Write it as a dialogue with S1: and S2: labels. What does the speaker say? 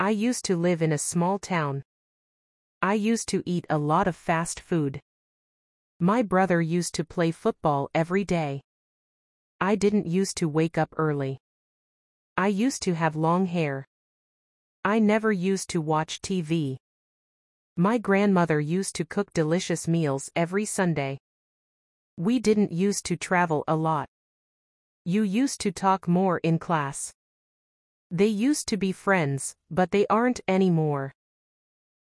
S1: I used to live in a small town. I used to eat a lot of fast food. My brother used to play football every day. I didn't used to wake up early. I used to have long hair. I never used to watch TV. My grandmother used to cook delicious meals every Sunday. We didn't used to travel a lot. You used to talk more in class. They used to be friends, but they aren't anymore.